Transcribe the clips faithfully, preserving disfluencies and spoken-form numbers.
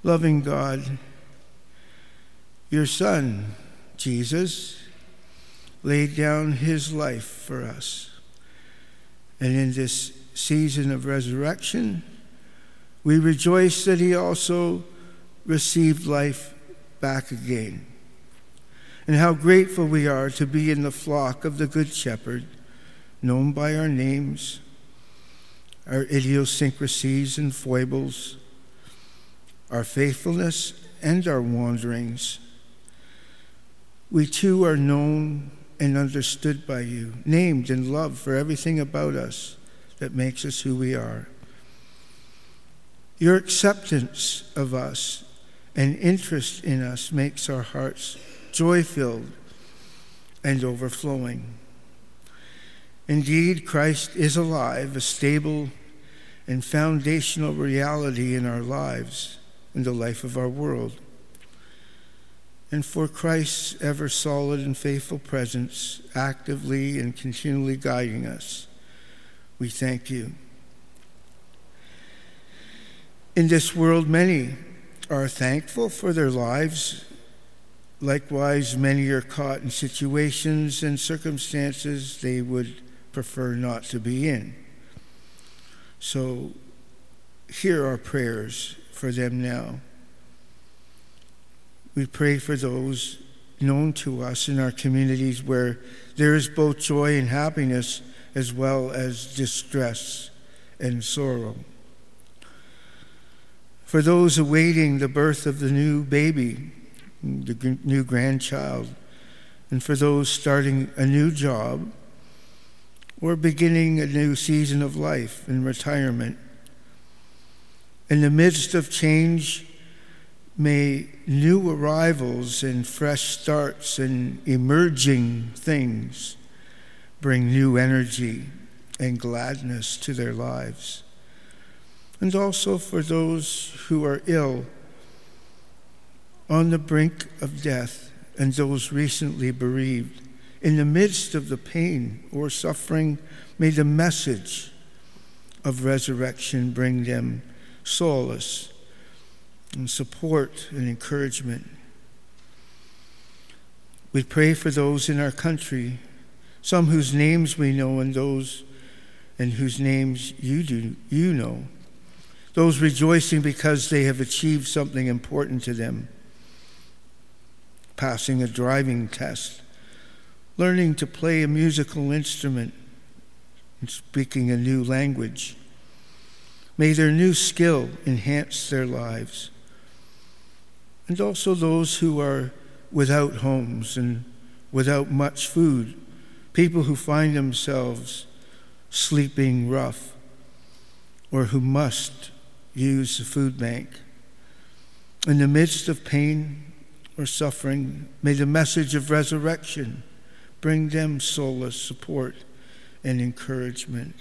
Loving God, your Son, Jesus, laid down his life for us. And in this season of resurrection, we rejoice that he also received life back again. And how grateful we are to be in the flock of the Good Shepherd, known by our names, our idiosyncrasies and foibles, our faithfulness and our wanderings. We too are known and understood by you, named and loved for everything about us that makes us who we are. Your acceptance of us and interest in us makes our hearts joy-filled and overflowing. Indeed, Christ is alive, a stable and foundational reality in our lives, in the life of our world. And for Christ's ever solid and faithful presence, actively and continually guiding us, we thank you. In this world, many are thankful for their lives. Likewise, many are caught in situations and circumstances they would prefer not to be in. So, hear our prayers for them now. We pray for those known to us in our communities where there is both joy and happiness as well as distress and sorrow. For those awaiting the birth of the new baby, the new grandchild, and for those starting a new job or beginning a new season of life in retirement. In the midst of change, may new arrivals and fresh starts and emerging things bring new energy and gladness to their lives. And also for those who are ill, on the brink of death, and those recently bereaved, in the midst of the pain or suffering, may the message of resurrection bring them solace and support and encouragement. We pray for those in our country, some whose names we know and those and whose names you do you know, those rejoicing because they have achieved something important to them, passing a driving test, learning to play a musical instrument, and speaking a new language. May their new skill enhance their lives. And also those who are without homes and without much food, people who find themselves sleeping rough or who must use the food bank. In the midst of pain or suffering, may the message of resurrection bring them solace, support, and encouragement.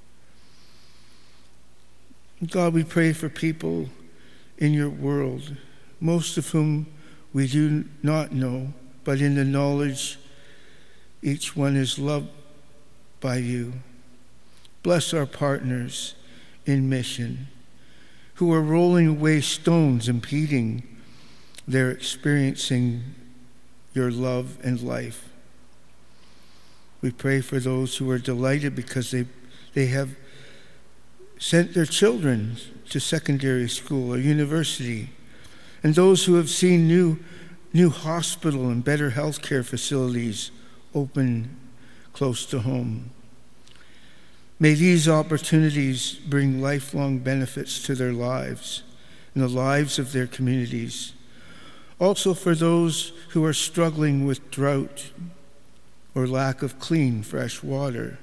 God, we pray for people in your world, most of whom we do not know, but in the knowledge each one is loved by you. Bless our partners in mission who are rolling away stones impeding their experiencing your love and life. We pray for those who are delighted because they they have sent their children to secondary school or university, and those who have seen new new hospital and better health care facilities open close to home. May these opportunities bring lifelong benefits to their lives and the lives of their communities. Also for those who are struggling with drought or lack of clean, fresh water,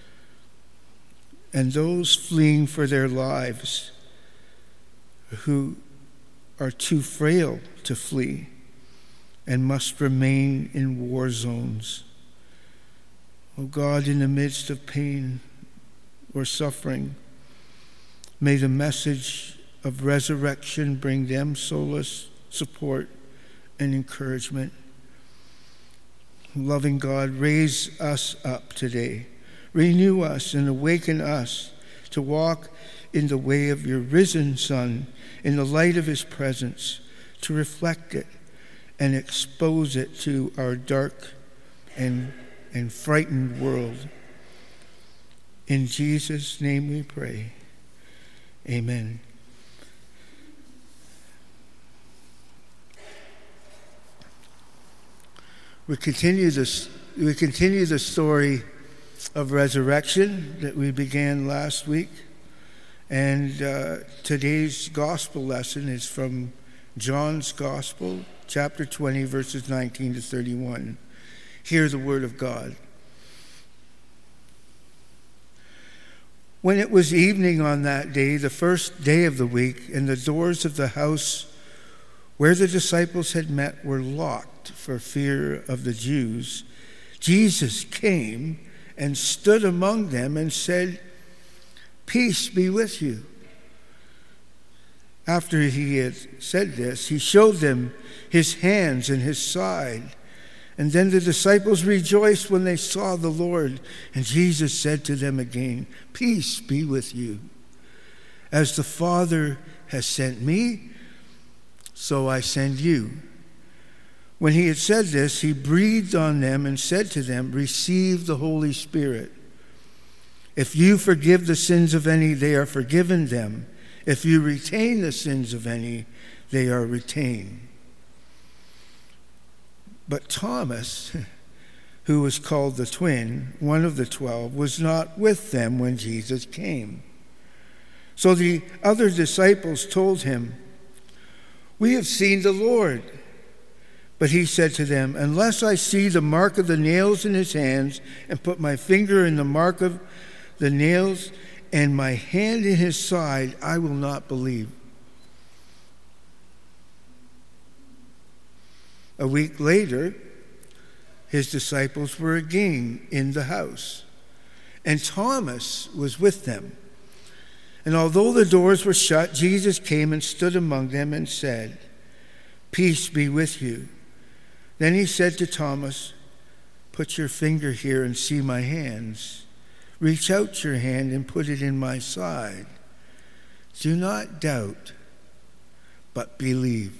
and those fleeing for their lives who are too frail to flee and must remain in war zones. Oh God, in the midst of pain or suffering, may the message of resurrection bring them solace, support, and encouragement. Loving God, raise us up today. Renew us and awaken us to walk in the way of your risen Son, in the light of his presence, to reflect it and expose it to our dark and, and frightened world. In Jesus' name we pray. Amen. We continue this. We continue the story of resurrection that we began last week, and uh, today's gospel lesson is from John's Gospel, chapter twenty, verses nineteen to thirty-one. Hear the word of God. When it was evening on that day, the first day of the week, and the doors of the house where the disciples had met were locked for fear of the Jews, Jesus came and stood among them and said, "Peace be with you." After he had said this, he showed them his hands and his side. And then the disciples rejoiced when they saw the Lord. And Jesus said to them again, "Peace be with you. As the Father has sent me, so I send you." When he had said this, he breathed on them and said to them, "Receive the Holy Spirit. If you forgive the sins of any, they are forgiven them. If you retain the sins of any, they are retained." But Thomas, who was called the twin, one of the twelve, was not with them when Jesus came. So the other disciples told him, "We have seen the Lord." But he said to them, "Unless I see the mark of the nails in his hands, and put my finger in the mark of the nails, and my hand in his side, I will not believe." A week later, his disciples were again in the house, and Thomas was with them. And although the doors were shut, Jesus came and stood among them and said, "Peace be with you." Then he said to Thomas, "Put your finger here and see my hands. Reach out your hand and put it in my side. Do not doubt, but believe."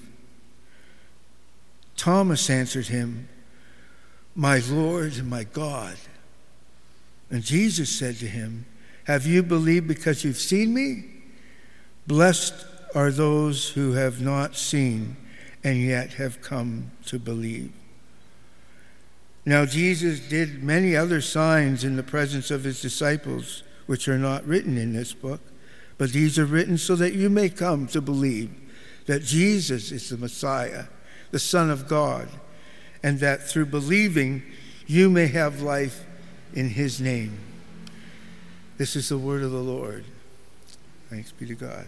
Thomas answered him, "My Lord and my God." And Jesus said to him, "Have you believed because you've seen me? Blessed are those who have not seen and yet have come to believe." Now Jesus did many other signs in the presence of his disciples, which are not written in this book, but these are written so that you may come to believe that Jesus is the Messiah, the Son of God, and that through believing you may have life in his name. This is the word of the Lord. Thanks be to God.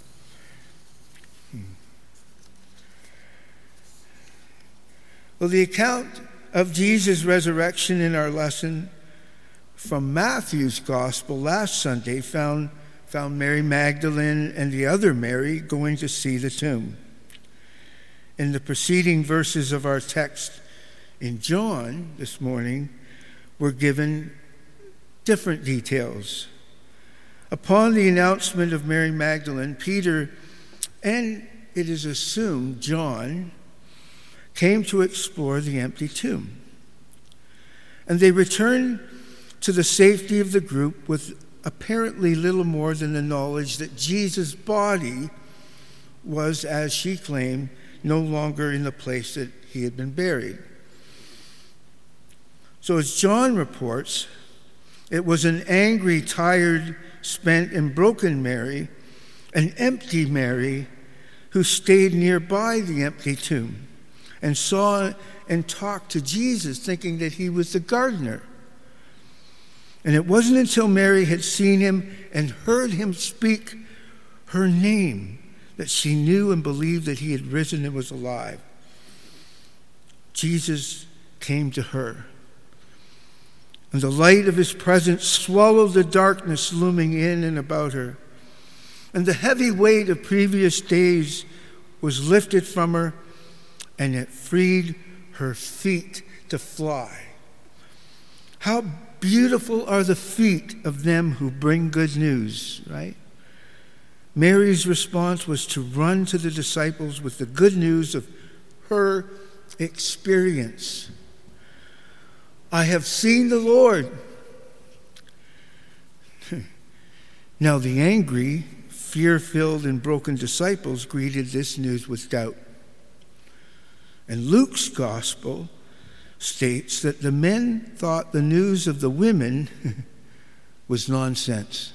Hmm. Well, the account of Jesus' resurrection in our lesson from Matthew's Gospel last Sunday found, found Mary Magdalene and the other Mary going to see the tomb. In the preceding verses of our text in John this morning, we're given different details. Upon the announcement of Mary Magdalene, Peter, and it is assumed John, came to explore the empty tomb. And they returned to the safety of the group with apparently little more than the knowledge that Jesus' body was, as she claimed, no longer in the place that he had been buried. So as John reports, it was an angry, tired, spent, and broken Mary, an empty Mary, who stayed nearby the empty tomb and saw and talked to Jesus, thinking that he was the gardener. And it wasn't until Mary had seen him and heard him speak her name that she knew and believed that he had risen and was alive. Jesus came to her, and the light of his presence swallowed the darkness looming in and about her. And the heavy weight of previous days was lifted from her, and it freed her feet to fly. How beautiful are the feet of them who bring good news, right? Mary's response was to run to the disciples with the good news of her experience. I have seen the Lord. Now the angry, fear-filled, and broken disciples greeted this news with doubt. And Luke's gospel states that the men thought the news of the women was nonsense.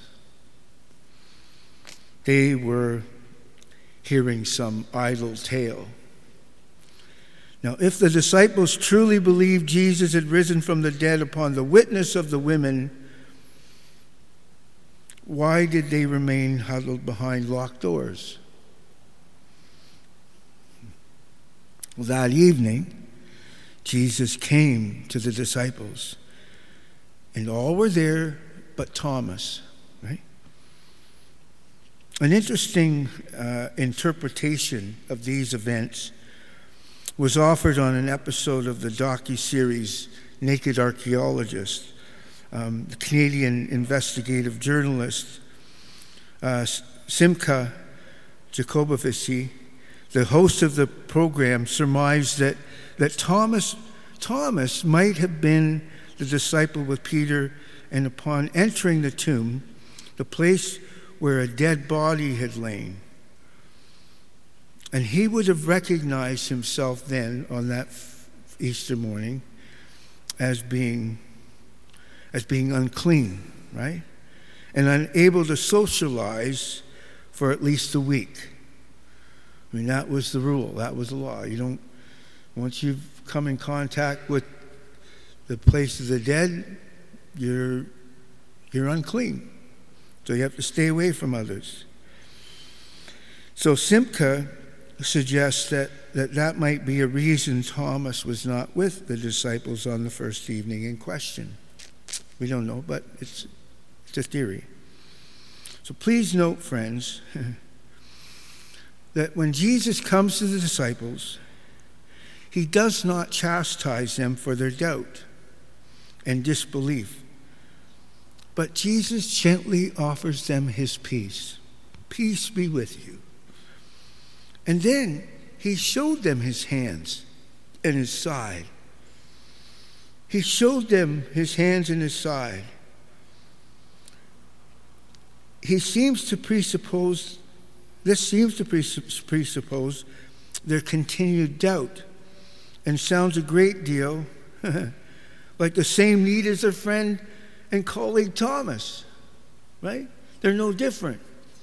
They were hearing some idle tale. Now, if the disciples truly believed Jesus had risen from the dead upon the witness of the women, why did they remain huddled behind locked doors? Well, that evening, Jesus came to the disciples, and all were there but Thomas, right? An interesting uh, interpretation of these events was offered on an episode of the docu-series Naked Archaeologist. Um, the Canadian investigative journalist uh, Simcha Jacobovici, the host of the program, surmised that, that Thomas, Thomas might have been the disciple with Peter, and upon entering the tomb, the place where a dead body had lain, and he would have recognized himself then on that Easter morning as being as being unclean, right? And unable to socialize for at least a week. I mean, that was the rule. That was the law. You don't, once you've come in contact with the place of the dead, you're you're unclean. So you have to stay away from others. So Simcha suggests that, that that might be a reason Thomas was not with the disciples on the first evening in question. We don't know, but it's, it's a theory. So please note, friends, that when Jesus comes to the disciples, he does not chastise them for their doubt and disbelief, but Jesus gently offers them his peace. Peace be with you. And then he showed them his hands and his side. He showed them his hands and his side. He seems to presuppose, this seems to presuppose their continued doubt, and sounds a great deal like the same need as their friend and colleague Thomas, right? They're no different.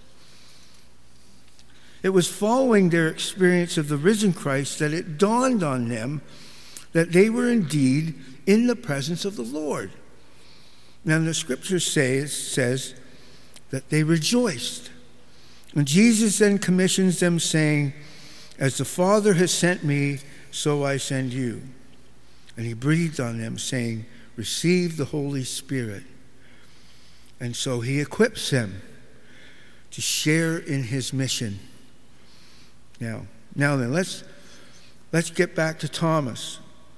It was following their experience of the risen Christ that it dawned on them that they were indeed in the presence of the Lord. Now, the scripture says, says that they rejoiced. And Jesus then commissions them, saying, "As the Father has sent me, so I send you." And he breathed on them, saying, "Receive the Holy Spirit." And so he equips them to share in his mission. Now, now then, let's let's get back to Thomas.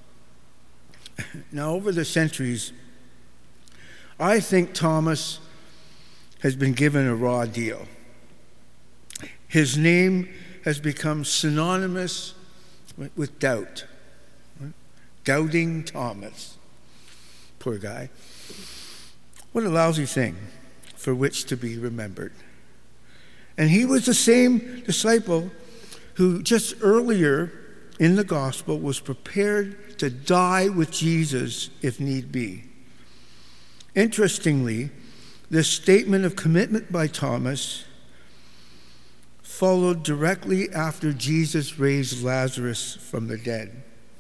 Now, over the centuries, I think Thomas has been given a raw deal. His name has become synonymous with doubt. Doubting Thomas. Poor guy. What a lousy thing for which to be remembered. And he was the same disciple who just earlier in the gospel was prepared to die with Jesus if need be. Interestingly, this statement of commitment by Thomas followed directly after Jesus raised Lazarus from the dead.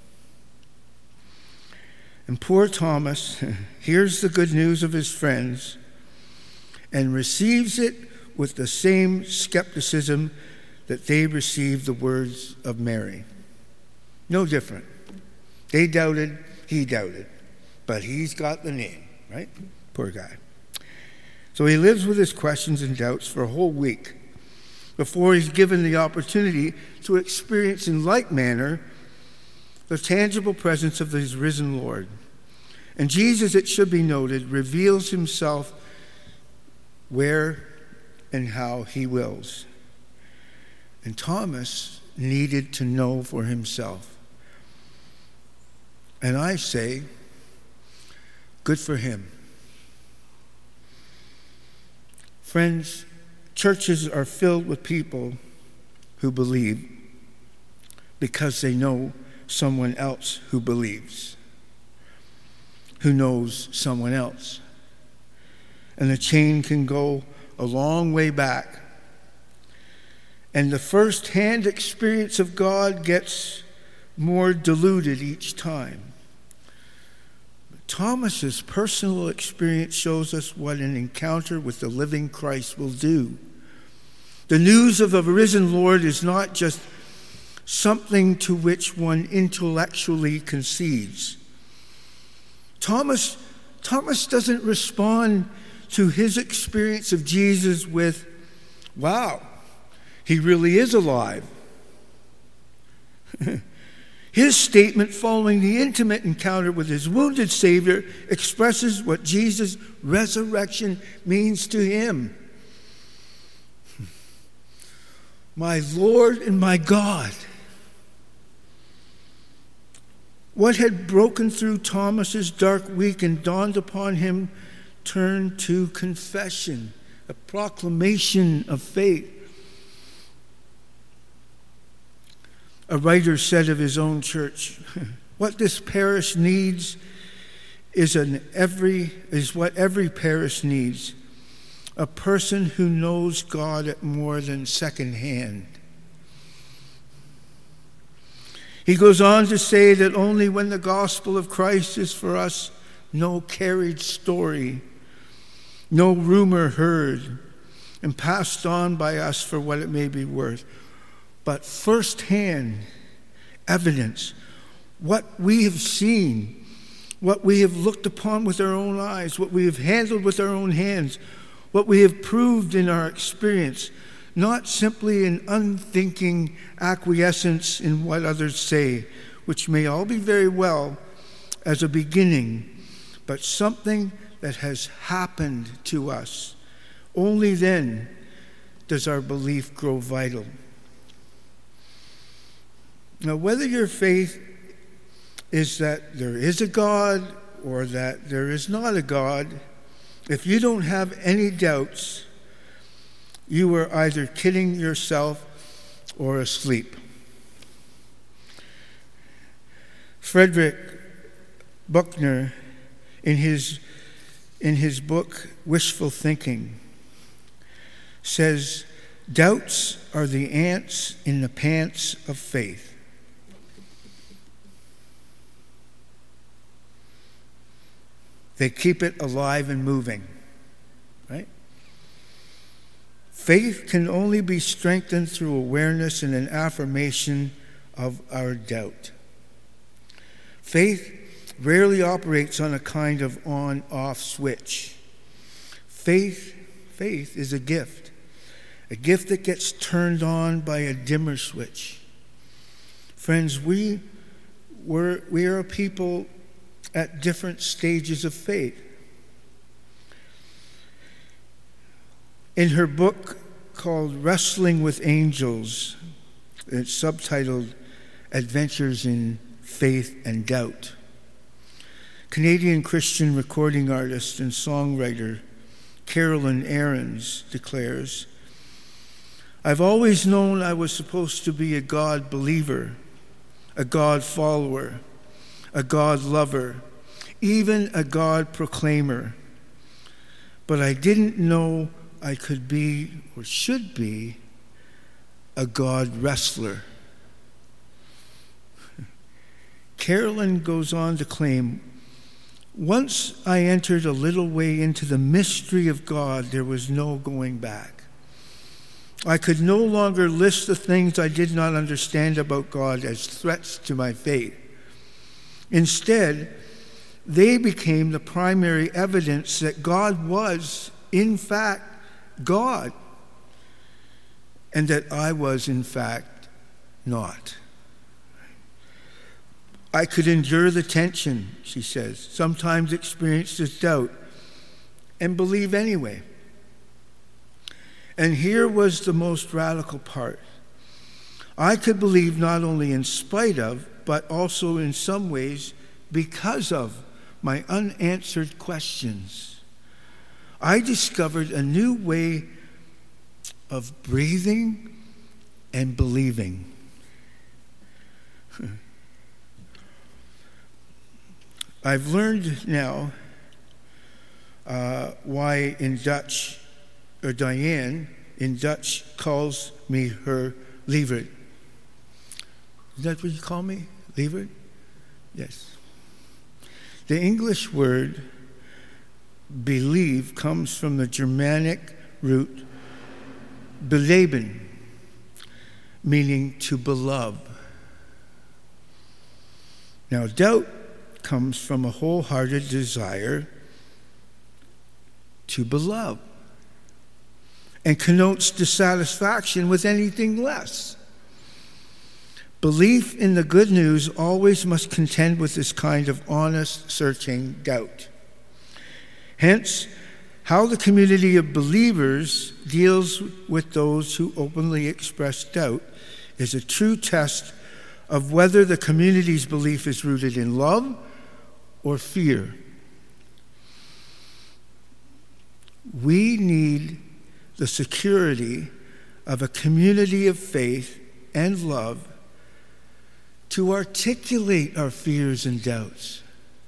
And poor Thomas hears the good news of his friends and receives it with the same skepticism that they received the words of Mary. No different. They doubted, he doubted, but he's got the name, right? Poor guy. So he lives with his questions and doubts for a whole week before he's given the opportunity to experience in like manner the tangible presence of his risen Lord. And Jesus, it should be noted, reveals himself where and how he wills. And Thomas needed to know for himself. And I say, good for him. Friends, churches are filled with people who believe because they know someone else who believes, who knows someone else. And the chain can go a long way back. And the first-hand experience of God gets more diluted each time. Thomas's personal experience shows us what an encounter with the living Christ will do. The news of a risen Lord is not just something to which one intellectually concedes. Thomas, Thomas doesn't respond to his experience of Jesus with, wow, he really is alive. His statement following the intimate encounter with his wounded Savior expresses what Jesus' resurrection means to him. My Lord and my God. What had broken through Thomas's dark week and dawned upon him turned to confession, a proclamation of faith. A writer said of his own church, what this parish needs is an every is what every parish needs, a person who knows God at more than second hand. He goes on to say that only when the gospel of Christ is for us no carried story, no rumor heard and passed on by us for what it may be worth, but firsthand evidence, what we have seen, what we have looked upon with our own eyes, what we have handled with our own hands, what we have proved in our experience, not simply an unthinking acquiescence in what others say, which may all be very well as a beginning, but something that has happened to us. Only then does our belief grow vital. Now, whether your faith is that there is a God or that there is not a God, if you don't have any doubts, you are either kidding yourself or asleep. Frederick Buechner, in his, in his book, Wishful Thinking, says, doubts are the ants in the pants of faith. They keep it alive and moving, right? Faith can only be strengthened through awareness and an affirmation of our doubt. Faith rarely operates on a kind of on-off switch. Faith, faith is a gift, a gift that gets turned on by a dimmer switch. Friends, we, we're, we are a people at different stages of faith. In her book called Wrestling with Angels, it's subtitled Adventures in Faith and Doubt, Canadian Christian recording artist and songwriter Carolyn Aarons declares, I've always known I was supposed to be a God believer, a God follower, a God lover, even a God proclaimer. But I didn't know I could be or should be a God wrestler. Carolyn goes on to claim, once I entered a little way into the mystery of God, there was no going back. I could no longer list the things I did not understand about God as threats to my faith. Instead, they became the primary evidence that God was, in fact, God, and that I was, in fact, not. I could endure the tension, she says, sometimes experience this doubt, and believe anyway. And here was the most radical part. I could believe not only in spite of, but also in some ways because of my unanswered questions. I discovered a new way of breathing and believing. I've learned now uh, why in Dutch, or Diane in Dutch calls me her lieverd. Is that what you call me? Lieverd? Yes. The English word believe comes from the Germanic root beleben, meaning to beloved. Now, doubt comes from a wholehearted desire to beloved and connotes dissatisfaction with anything less. Belief in the good news always must contend with this kind of honest, searching doubt. Hence, how the community of believers deals with those who openly express doubt is a true test of whether the community's belief is rooted in love or fear. We need the security of a community of faith and love to articulate our fears and doubts.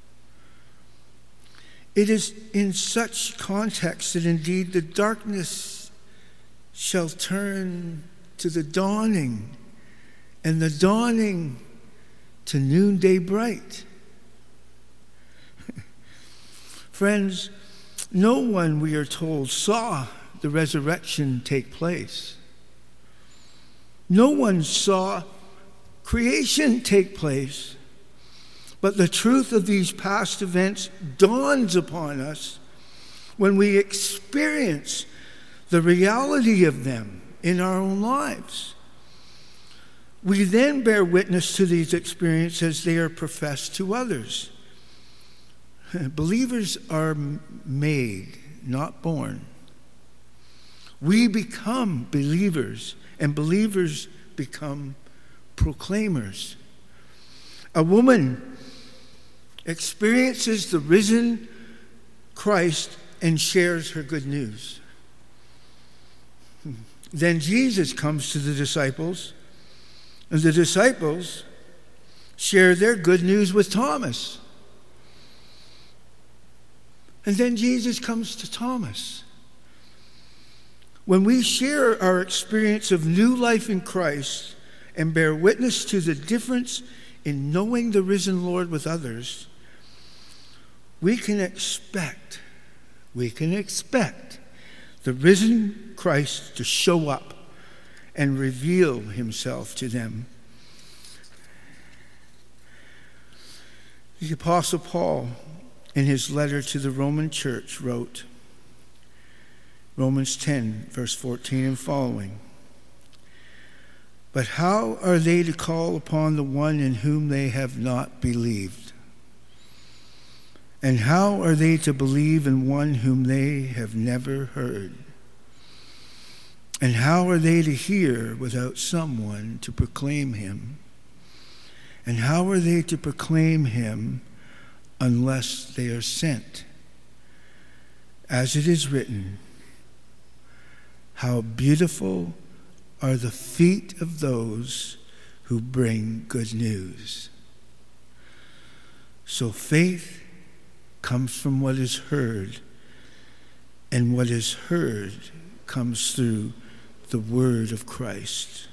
It is in such context that indeed the darkness shall turn to the dawning, and the dawning to noonday bright. Friends, no one, we are told, saw the resurrection take place. No one saw creation take place. But the truth of these past events dawns upon us when we experience the reality of them in our own lives. We then bear witness to these experiences as they are professed to others. Believers are made, not born. We become believers, and believers become proclaimers. A woman experiences the risen Christ and shares her good news. Then Jesus comes to the disciples, and the disciples share their good news with Thomas. And then Jesus comes to Thomas. When we share our experience of new life in Christ and bear witness to the difference in knowing the risen Lord with others, we can expect, we can expect the risen Christ to show up and reveal himself to them. The Apostle Paul, in his letter to the Roman church, wrote, Romans ten, verse fourteen and following, "But how are they to call upon the one in whom they have not believed? And how are they to believe in one whom they have never heard? And how are they to hear without someone to proclaim him? And how are they to proclaim him unless they are sent? As it is written, how beautiful are the feet of those who bring good news." So faith comes from what is heard, and what is heard comes through the word of Christ.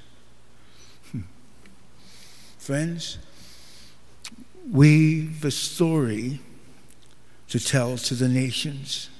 Friends, we've a story to tell to the nations.